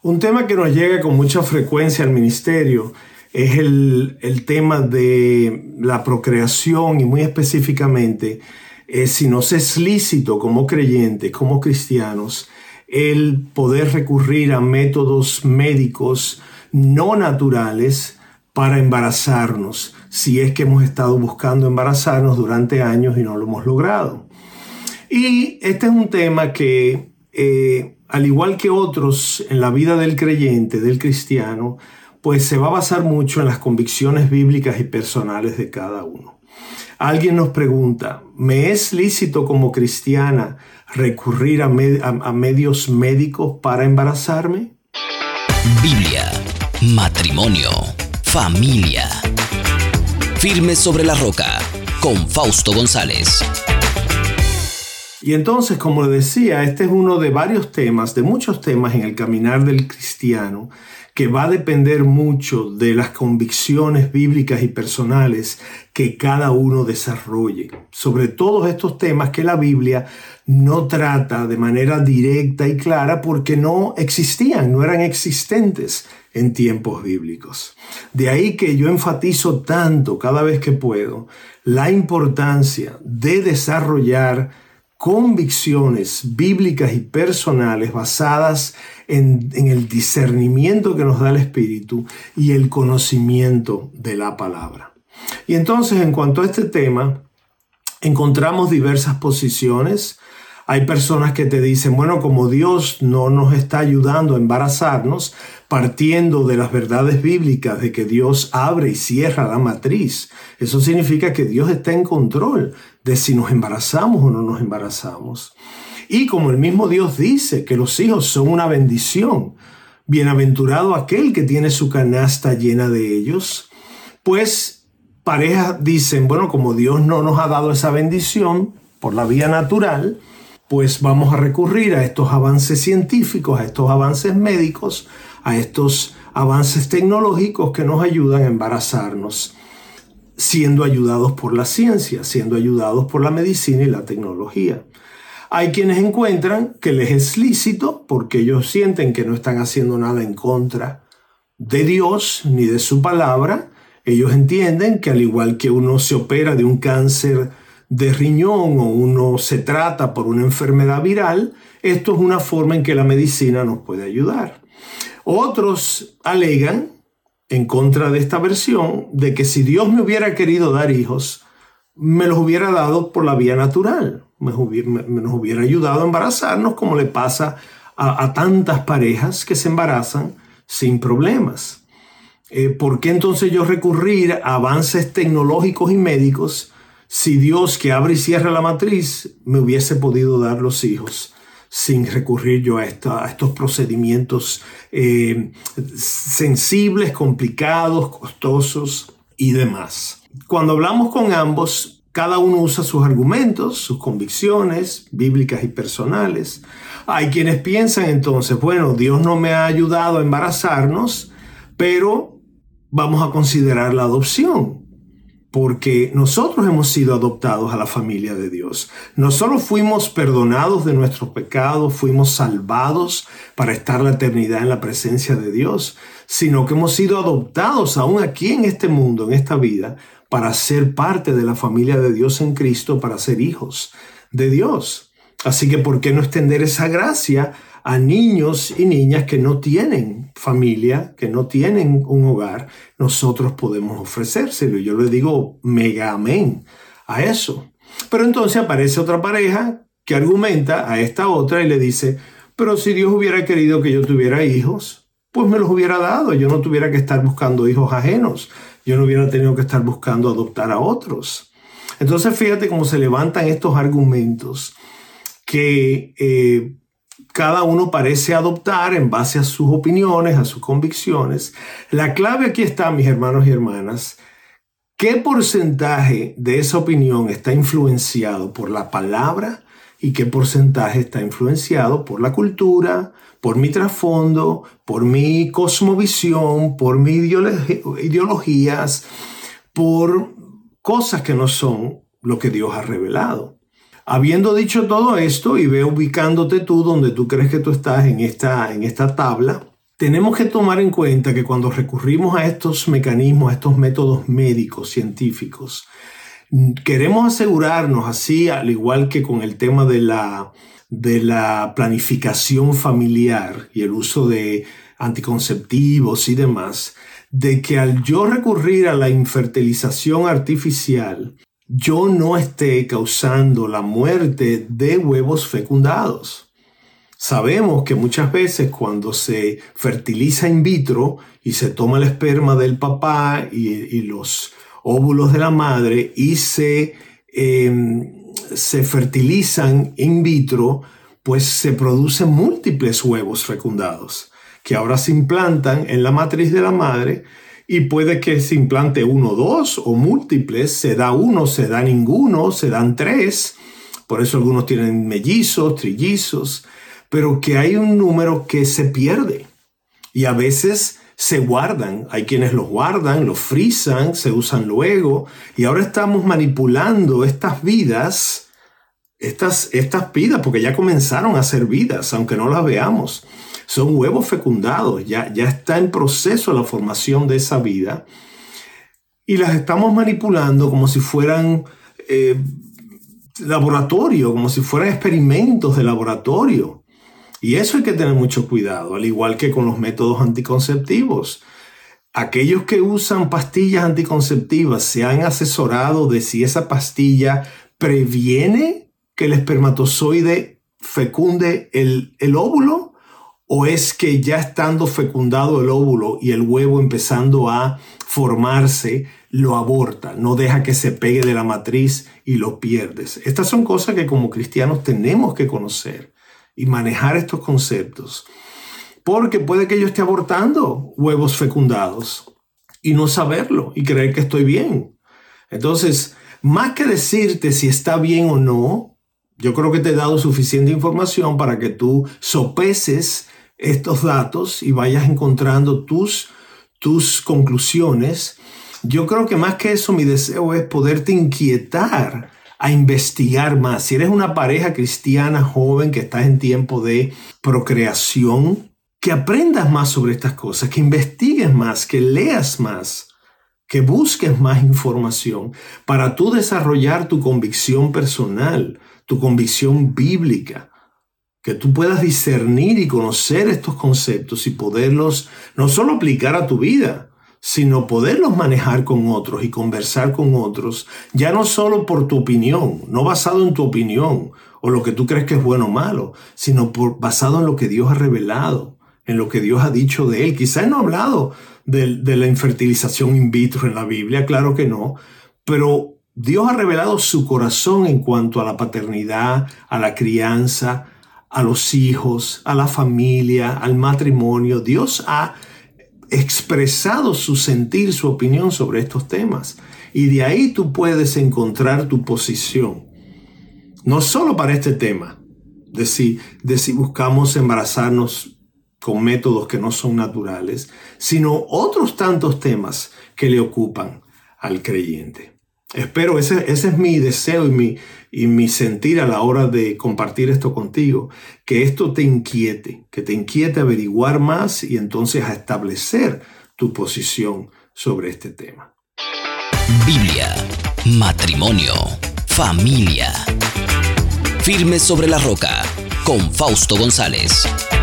Un tema que nos llega con mucha frecuencia al ministerio es el tema de la procreación y muy específicamente si nos es lícito como creyentes, como cristianos, el poder recurrir a métodos médicos no naturales para embarazarnos, si es que hemos estado buscando embarazarnos durante años y no lo hemos logrado. Y este es un tema que, al igual que otros en la vida del creyente, del cristiano, pues se va a basar mucho en las convicciones bíblicas y personales de cada uno. Alguien nos pregunta, ¿me es lícito como cristiana recurrir a medios médicos para embarazarme? Biblia, matrimonio, familia. Firme sobre la roca, con Fausto González. Y entonces, como le decía, este es uno de varios temas, de muchos temas en el caminar del cristiano, que va a depender mucho de las convicciones bíblicas y personales que cada uno desarrolle. Sobre todos estos temas que la Biblia no trata de manera directa y clara porque no existían, no eran existentes en tiempos bíblicos. De ahí que yo enfatizo tanto cada vez que puedo la importancia de desarrollar convicciones bíblicas y personales basadas en el discernimiento que nos da el Espíritu y el conocimiento de la palabra. Y entonces, en cuanto a este tema, encontramos diversas posiciones. Hay personas que te dicen, bueno, como Dios no nos está ayudando a embarazarnos, partiendo de las verdades bíblicas de que Dios abre y cierra la matriz. Eso significa que Dios está en control de si nos embarazamos o no nos embarazamos. Y como el mismo Dios dice que los hijos son una bendición, bienaventurado aquel que tiene su canasta llena de ellos, pues parejas dicen, bueno, como Dios no nos ha dado esa bendición por la vía natural, pues vamos a recurrir a estos avances científicos, a estos avances médicos, a estos avances tecnológicos que nos ayudan a embarazarnos, siendo ayudados por la ciencia, siendo ayudados por la medicina y la tecnología. Hay quienes encuentran que les es lícito porque ellos sienten que no están haciendo nada en contra de Dios ni de su palabra. Ellos entienden que al igual que uno se opera de un cáncer de riñón o uno se trata por una enfermedad viral, esto es una forma en que la medicina nos puede ayudar. Otros alegan, en contra de esta versión, de que si Dios me hubiera querido dar hijos, me los hubiera dado por la vía natural, nos hubiera ayudado a embarazarnos como le pasa a tantas parejas que se embarazan sin problemas. ¿Por qué entonces yo recurrir a avances tecnológicos y médicos si Dios, que abre y cierra la matriz, me hubiese podido dar los hijos sin recurrir yo a estos procedimientos sensibles, complicados, costosos y demás? Cuando hablamos con ambos, cada uno usa sus argumentos, sus convicciones bíblicas y personales. Hay quienes piensan entonces, bueno, Dios no me ha ayudado a embarazarnos, pero vamos a considerar la adopción, porque nosotros hemos sido adoptados a la familia de Dios. No solo fuimos perdonados de nuestros pecados, fuimos salvados para estar la eternidad en la presencia de Dios, sino que hemos sido adoptados aún aquí en este mundo, en esta vida, para ser parte de la familia de Dios en Cristo, para ser hijos de Dios. Así que, ¿por qué no extender esa gracia a niños y niñas que no tienen familia, que no tienen un hogar? Nosotros podemos ofrecérselo. Y yo le digo mega amén a eso. Pero entonces aparece otra pareja que argumenta a esta otra y le dice, pero si Dios hubiera querido que yo tuviera hijos, pues me los hubiera dado. Yo no tuviera que estar buscando hijos ajenos. Yo no hubiera tenido que estar buscando adoptar a otros. Entonces fíjate cómo se levantan estos argumentos que cada uno parece adoptar en base a sus opiniones, a sus convicciones. La clave aquí está, mis hermanos y hermanas, ¿qué porcentaje de esa opinión está influenciado por la palabra y qué porcentaje está influenciado por la cultura, por mi trasfondo, por mi cosmovisión, por mis ideologías, por cosas que no son lo que Dios ha revelado? Habiendo dicho todo esto, y ve ubicándote tú donde tú crees que tú estás en esta tabla, tenemos que tomar en cuenta que cuando recurrimos a estos mecanismos, a estos métodos médicos, científicos, queremos asegurarnos, así al igual que con el tema de la planificación familiar y el uso de anticonceptivos y demás, de que al yo recurrir a la infertilización artificial, yo no esté causando la muerte de huevos fecundados. Sabemos que muchas veces cuando se fertiliza in vitro y se toma el esperma del papá y los óvulos de la madre y se fertilizan in vitro, pues se producen múltiples huevos fecundados que ahora se implantan en la matriz de la madre, y puede que se implante 1 o 2 o múltiples, se da 1, se da ninguno, se dan 3, por eso algunos tienen mellizos, trillizos, pero que hay un número que se pierde y a veces se guardan. Hay quienes los guardan, los frisan, se usan luego, y ahora estamos manipulando estas vidas, porque ya comenzaron a ser vidas, aunque no las veamos. Son huevos fecundados, ya está en proceso la formación de esa vida, y las estamos manipulando como si fueran laboratorio, como si fueran experimentos de laboratorio. Y eso hay que tener mucho cuidado, al igual que con los métodos anticonceptivos. Aquellos que usan pastillas anticonceptivas se han asesorado de si esa pastilla previene que el espermatozoide fecunde el óvulo, o es que ya estando fecundado el óvulo y el huevo empezando a formarse, lo aborta, no deja que se pegue de la matriz y lo pierdes. Estas son cosas que como cristianos tenemos que conocer y manejar estos conceptos, porque puede que yo esté abortando huevos fecundados y no saberlo y creer que estoy bien. Entonces, más que decirte si está bien o no, yo creo que te he dado suficiente información para que tú sopeses estos datos y vayas encontrando tus conclusiones. Yo creo que más que eso, mi deseo es poderte inquietar a investigar más. Si eres una pareja cristiana joven que estás en tiempo de procreación, que aprendas más sobre estas cosas, que investigues más, que leas más, que busques más información para tú desarrollar tu convicción personal, tu convicción bíblica, que tú puedas discernir y conocer estos conceptos y poderlos no solo aplicar a tu vida, sino poderlos manejar con otros y conversar con otros, ya no solo por tu opinión, no basado en tu opinión o lo que tú crees que es bueno o malo, sino basado en lo que Dios ha revelado, en lo que Dios ha dicho de él. Quizás no ha hablado de la infertilización in vitro en la Biblia, claro que no, pero Dios ha revelado su corazón en cuanto a la paternidad, a la crianza, a los hijos, a la familia, al matrimonio. Dios ha expresado su sentir, su opinión sobre estos temas. Y de ahí tú puedes encontrar tu posición. No solo para este tema, de si buscamos embarazarnos con métodos que no son naturales, sino otros tantos temas que le ocupan al creyente. Espero, ese es mi deseo y mi sentir a la hora de compartir esto contigo, que esto te inquiete, que te inquiete averiguar más y entonces a establecer tu posición sobre este tema. Biblia, matrimonio, familia. Firme sobre la roca, con Fausto González.